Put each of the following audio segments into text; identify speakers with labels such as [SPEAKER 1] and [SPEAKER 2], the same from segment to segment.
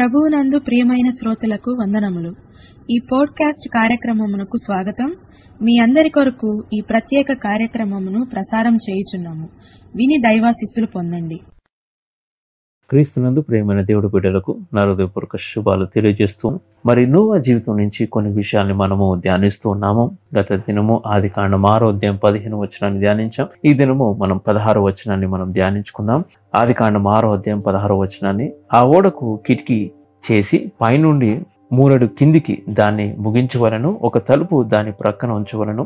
[SPEAKER 1] ప్రభువునందు ప్రియమైన శ్రోతలకు వందనములు. ఈ పోడ్కాస్ట్ కార్యక్రమమునకు స్వాగతం. మీ అందరి కొరకు ఈ ప్రత్యేక కార్యక్రమమును ప్రసారం చేయుచున్నాము. విని దైవాశీస్సులు పొందండి.
[SPEAKER 2] క్రీస్తునందు ప్రియమైన దేవుడి బిడ్డలకు నా హృదయపూర్వక శుభాలు తెలియజేస్తూ మరి నోవా జీవితం నుంచి కొన్ని విషయాల్ని మనము ధ్యానిస్తూ ఉన్నాము. గత దినము ఆదికాండం 6వ అధ్యాయం 15వ వచనాన్ని ధ్యానించాం. ఈ దినము మనం 16వ వచనాన్ని మనం ధ్యానించుకుందాం. ఆదికాండం 6వ అధ్యాయం 16వ వచనాన్ని, ఆ ఓడకు కిటికీ చేసి పైనుండి మూరెడు కిందికి దాన్ని ముగించవలను, ఒక తలుపు దాని ప్రక్కన ఉంచవలను,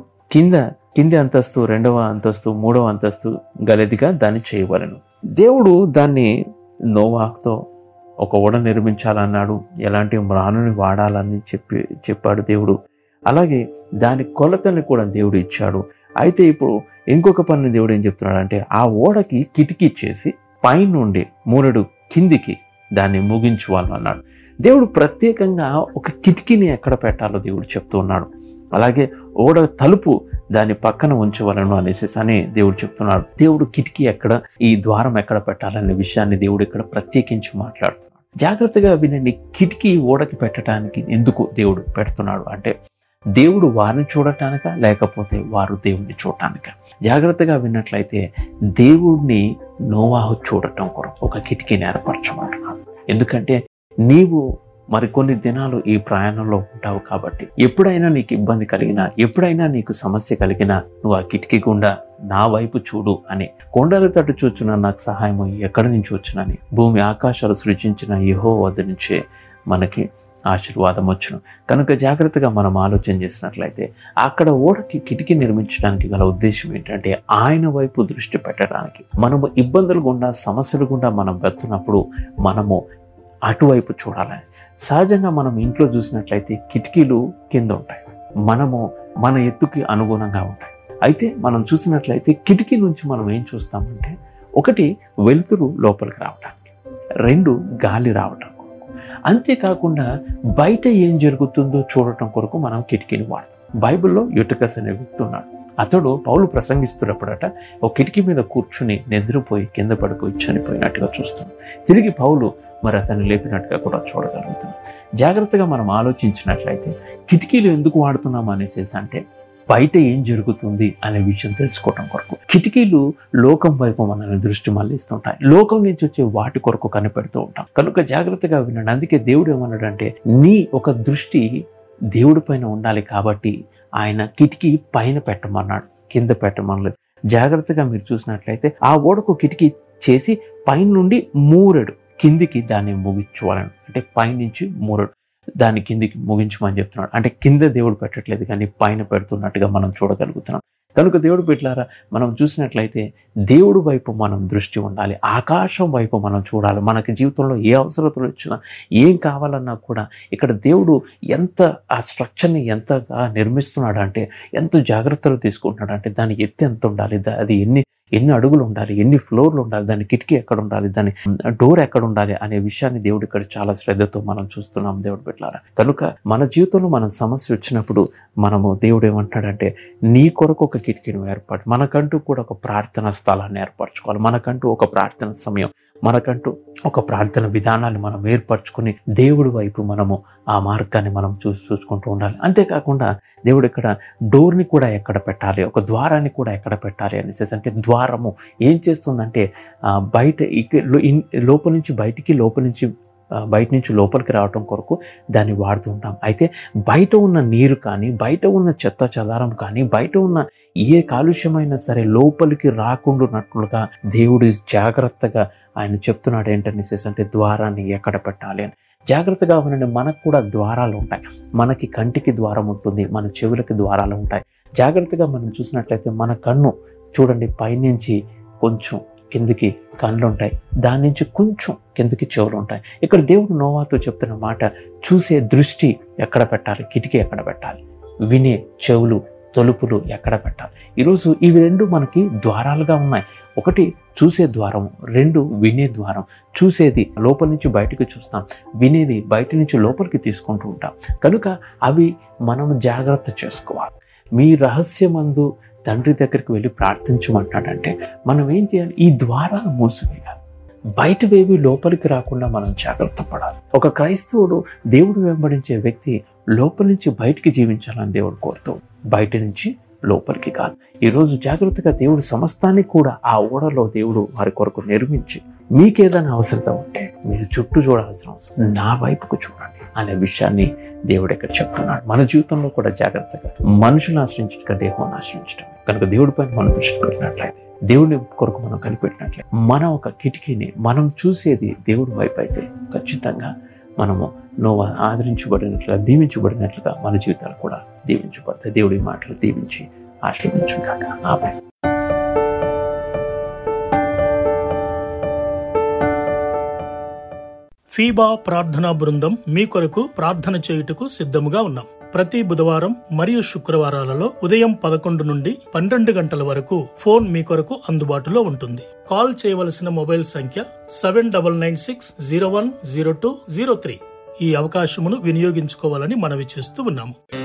[SPEAKER 2] కింది అంతస్తు 2వ అంతస్తు 3వ అంతస్తు గలదిగా దాన్ని చేయవలను. దేవుడు దాన్ని నోవాహుతో ఒక ఓడ నిర్మించాలన్నాడు. ఎలాంటి మ్రానుని వాడాలని చెప్పాడు దేవుడు. అలాగే దాని కొలతల్ని కూడా దేవుడు ఇచ్చాడు. అయితే ఇప్పుడు ఇంకొక పని దేవుడు ఏం చెప్తున్నాడంటే, ఆ ఓడకి కిటికీ చేసి పైనుండి మూరెడు కిందికి దాన్ని ముగించువాలన్నాడు. దేవుడు ప్రత్యేకంగా ఒక కిటికీని ఎక్కడ పెట్టాలో దేవుడు చెప్తూ ఉన్నాడు. అలాగే ఓడ తలుపు దాని పక్కన ఉంచవలను అనేసి అని దేవుడు చెప్తున్నాడు. దేవుడు కిటికీ ఎక్కడ, ఈ ద్వారం ఎక్కడ పెట్టాలనే విషయాన్ని దేవుడు ఇక్కడ ప్రత్యేకించి మాట్లాడుతున్నాడు. జాగ్రత్తగా వినండి. కిటికీ ఓడకి పెట్టడానికి ఎందుకు దేవుడు పెడుతున్నాడు అంటే, దేవుడు వారిని చూడటానిక లేకపోతే వారు దేవుడిని చూడటానిక? జాగ్రత్తగా విన్నట్లయితే దేవుడిని నోవాహు చూడటం కొరకు ఒక కిటికీని ఏర్పరచమంటున్నాడు. ఎందుకంటే నీవు మరికొన్ని దినాలు ఈ ప్రయాణంలో ఉంటావు కాబట్టి ఎప్పుడైనా నీకు ఇబ్బంది కలిగినా, ఎప్పుడైనా నీకు సమస్య కలిగినా నువ్వు ఆ కిటికీ గుండా నా వైపు చూడు అని, కొండల తట్టు చూచున్నా నాకు సహాయం ఎక్కడి నుంచి వచ్చునని, భూమి ఆకాశాలు సృజించిన యెహోవా వద్ద నుంచే మనకి ఆశీర్వాదం వచ్చును. కనుక జాగ్రత్తగా మనం ఆలోచన చేసినట్లయితే అక్కడ ఓడకి కిటికీ నిర్మించడానికి గల ఉద్దేశం ఏంటంటే, ఆయన వైపు దృష్టి పెట్టడానికి. మనము ఇబ్బందులు గుండా, సమస్యలు గుండా మనం వెళ్తున్నప్పుడు మనము అటువైపు చూడాలని. సహజంగా మనం ఇంట్లో చూసినట్లయితే కిటికీలు కింద ఉంటాయి, మనము మన ఎత్తుకి అనుగుణంగా ఉంటాయి. అయితే మనం చూసినట్లయితే కిటికీ నుంచి మనం ఏం చూస్తామంటే, ఒకటి వెలుతురు లోపలికి రావడానికి, 2 గాలి రావటం కొరకు, అంతేకాకుండా బయట ఏం జరుగుతుందో చూడటం కొరకు మనం కిటికీని వాడతాం. బైబిల్లో యుటకస్ అనే వ్యక్తి ఉన్నాడు. అతడు పౌలు ప్రసంగిస్తున్నప్పుడట ఒక కిటికీ మీద కూర్చుని నిద్రపోయి కింద పడిపోయి చనిపోయినట్టుగా చూస్తాం. తిరిగి పౌలు మరి అతన్ని లేపినట్టుగా కూడా చూడగలుగుతాం. జాగ్రత్తగా మనం ఆలోచించినట్లయితే కిటికీలు ఎందుకు వాడుతున్నాం అనేసి అంటే, బయట ఏం జరుగుతుంది అనే విషయం తెలుసుకోవటం కొరకు. కిటికీలు లోకం వైపు మనల్ని దృష్టి మళ్ళిస్తుంటాయి, లోకం నుంచి వచ్చే వాటి కొరకు కనిపెడుతూ ఉంటాం. కనుక జాగ్రత్తగా వినండి. అందుకే దేవుడు ఏమన్నాడంటే, నీ ఒక దృష్టి దేవుడి పైన ఉండాలి కాబట్టి ఆయన కిటికీ పైన పెట్టమన్నాడు, కింద పెట్టమనలేదు. జాగ్రత్తగా మీరు చూసినట్లయితే ఆ ఓడకు కిటికీ చేసి పైనుండి మూరెడు కిందికి దాన్ని ముగించుకోవాలని, అంటే పైనుంచి మూరెడు దాన్ని కిందికి ముగించమని చెప్తున్నాడు. అంటే కింద దేవుడు పెట్టట్లేదు కానీ పైన పెడుతున్నట్టుగా మనం చూడగలుగుతున్నాం. కనుక దేవుడు బిడ్డలారా, మనం చూసినట్లయితే దేవుడి వైపు మనం దృష్టి ఉండాలి, ఆకాశం వైపు మనం చూడాలి. మనకి జీవితంలో ఏ అవసరతలు వచ్చినా, ఏం కావాలన్నా కూడా ఇక్కడ దేవుడు ఎంత ఆ స్ట్రక్చర్ని ఎంతగా నిర్మిస్తున్నాడు అంటే, ఎంత జాగ్రత్తలు తీసుకుంటున్నాడు అంటే, దాని ఎత్తు ఎంత ఉండాలి, అది ఎన్ని అడుగులు ఉండాలి, ఎన్ని ఫ్లోర్లు ఉండాలి, దాని కిటికీ ఎక్కడ ఉండాలి, దాని డోర్ ఎక్కడ ఉండాలి అనే విషయాన్ని దేవుడు ఇక్కడ చాలా శ్రద్ధతో మనం చూస్తున్నాం దేవుడు బిడ్డలారా. కనుక మన జీవితంలో మనం సమస్య వచ్చినప్పుడు మనము దేవుడు ఏమంటాడంటే, నీ కొరకు ఒక కిటికీని మనకంటూ కూడా ఒక ప్రార్థన స్థలాన్ని ఏర్పరచుకోవాలి, మనకంటూ ఒక ప్రార్థన సమయం, మనకంటూ ఒక ప్రార్థన విధానాన్ని మనం ఏర్పరచుకుని దేవుడి వైపు మనము ఆ మార్గాన్ని మనం చూసుకుంటూ ఉండాలి. అంతేకాకుండా దేవుడు ఇక్కడ డోర్ని కూడా ఎక్కడ పెట్టాలి, ఒక ద్వారాన్ని కూడా ఎక్కడ పెట్టాలి అనేసి అంటే, ద్వారము ఏం చేస్తుందంటే బయట లోపల నుంచి బయటికి, బయట నుంచి లోపలికి రావటం కొరకు దాన్ని వాడుతూ ఉంటాం. అయితే బయట ఉన్న నీరు కానీ, బయట ఉన్న చెత్త చెదారం కానీ, బయట ఉన్న ఏ కాలుష్యమైనా సరే లోపలికి రాకుండానట్లుగా దేవుడు జాగ్రత్తగా ఆయన చెప్తున్నాడు ఏంటనేసి అంటే, ద్వారాన్ని ఎక్కడ పెట్టాలి అని. జాగ్రత్తగా ఉండండి. మనకు కూడా ద్వారాలు ఉంటాయి. మనకి కంటికి ద్వారం ఉంటుంది, మన చెవులకి ద్వారాలు ఉంటాయి. జాగ్రత్తగా మనం చూసినట్లయితే మన కన్ను చూడండి, పైనుంచి కొంచెం కిందికి కళ్ళు ఉంటాయి, దాని నుంచి కొంచెం కిందికి చెవులు ఉంటాయి. ఇక్కడ దేవుడు నోవాతో చెప్తున్న మాట, చూసే దృష్టి ఎక్కడ పెట్టాలి, కిటికీ ఎక్కడ పెట్టాలి, వినే చెవులు, తలుపులు ఎక్కడ పెట్టాలి. ఈరోజు ఇవి 2 మనకి ద్వారాలుగా ఉన్నాయి. ఒకటి చూసే ద్వారం, 2 వినే ద్వారం. చూసేది లోపల నుంచి బయటకు చూస్తాం, వినేది బయట నుంచి లోపలికి తీసుకుంటూ ఉంటాం. కనుక అవి మనం జాగ్రత్త చేసుకోవాలి. మీ రహస్యమందు తండ్రి దగ్గరికి వెళ్ళి ప్రార్థించమంటాడంటే మనం ఏం చేయాలి? ఈ ద్వారాలు మూసివేయాలి. బయటవేవి లోపలికి రాకుండా మనం జాగ్రత్త పడాలి. ఒక క్రైస్తవుడు, దేవుడు వెంబడించే వ్యక్తి లోపలి నుంచి బయటికి జీవించాలని దేవుడు కోరుతూ, బయట నుంచి లోపలికి కాదు. ఈరోజు జాగ్రత్తగా దేవుడు సమస్తాన్ని కూడా ఆ ఓడలో దేవుడు వారి కొరకు నిర్మించి, మీకేదైనా అవసరత ఉంటే మీరు చుట్టూ చూడాల్సిన అవసరం, నా వైపుకు చూడండి అనే విషయాన్ని దేవుడు ఇక్కడ చెప్తున్నాడు. మన జీవితంలో కూడా జాగ్రత్తగా మనుషులను ఆశ్రయించడం కంటే యెహోవాను ఆశ్రయించడం కనుక దేవుడి పైన మనం దృష్టి పెట్టినట్లయితే, దేవుని కొరకు మనం కనిపెట్టినట్లయితే, మనం ఒక కిటికీని మనం చూసేది దేవుడి వైపు అయితే ఖచ్చితంగా మనము నోవా ఆదరించబడినట్లుగా, దీవించబడినట్లుగా మన జీవితాలు కూడా దీవించబడతాయి. దేవుడి మాటలు దీవించి ఆశీర్వదించును గాక. ఆమేన్.
[SPEAKER 3] ఫీబా ప్రార్థనా బృందం మీ కొరకు ప్రార్థన చేయుటకు సిద్ధముగా ఉన్నాం. ప్రతి బుధవారం మరియు శుక్రవారాలలో ఉదయం 11 నుండి 12 గంటల వరకు ఫోన్ మీ కొరకు అందుబాటులో ఉంటుంది. కాల్ చేయవలసిన మొబైల్ సంఖ్య 7996010203. ఈ అవకాశమును వినియోగించుకోవాలని మనవి చేస్తూ ఉన్నాము.